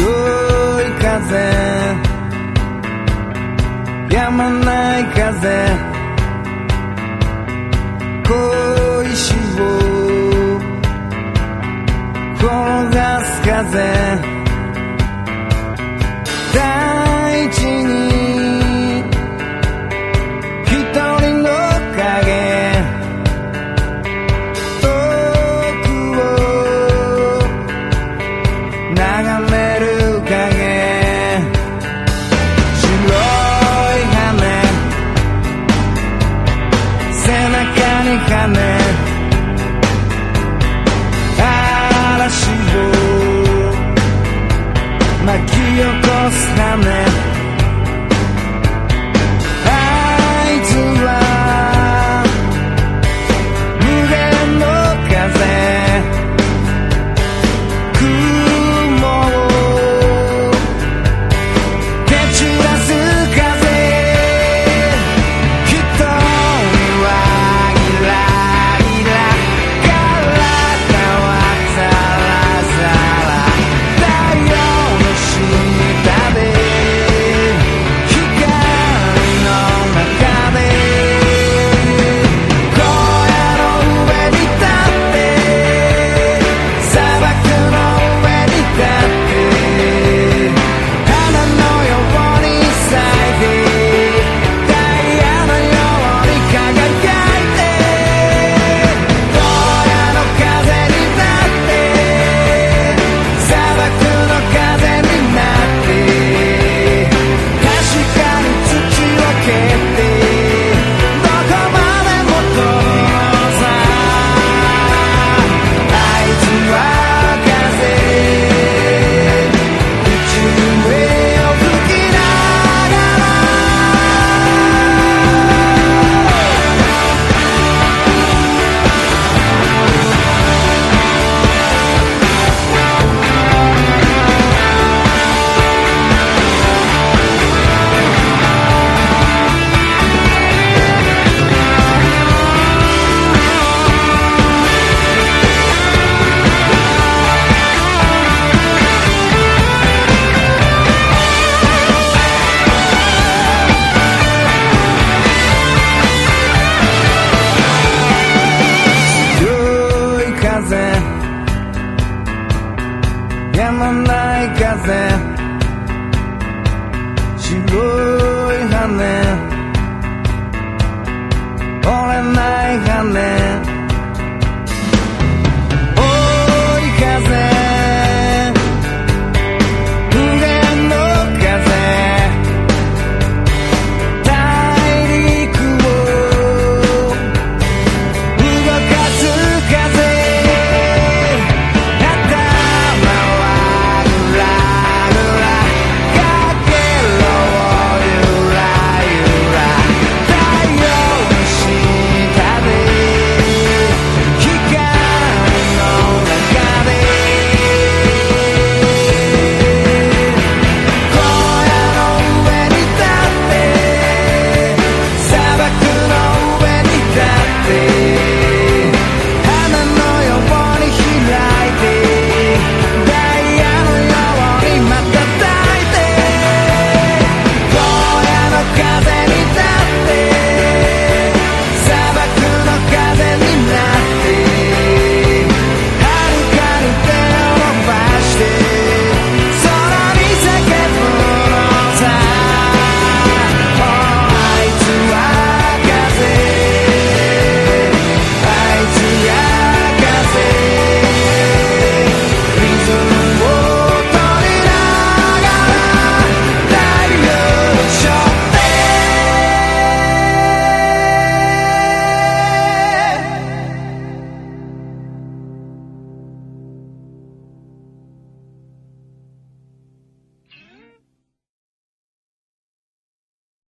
強い風、止まない風、小石を転がす風、大地に一人の影、遠くを眺める影、白い羽、背中に羽、嵐を巻き起こす羽、あいつは無限の風、雲を蹴散らす風、人はギラギラ、体はザラザラ、太陽の下で光の中で荒野の上に立って砂漠の上に立って花のように咲いてダイヤのように輝いて荒野の風になって砂漠の風になって確かに土を蹴ってどこまでも飛ぶのさ、あいつは風、宇宙へを吹きながら強い風、止まない風、白い羽、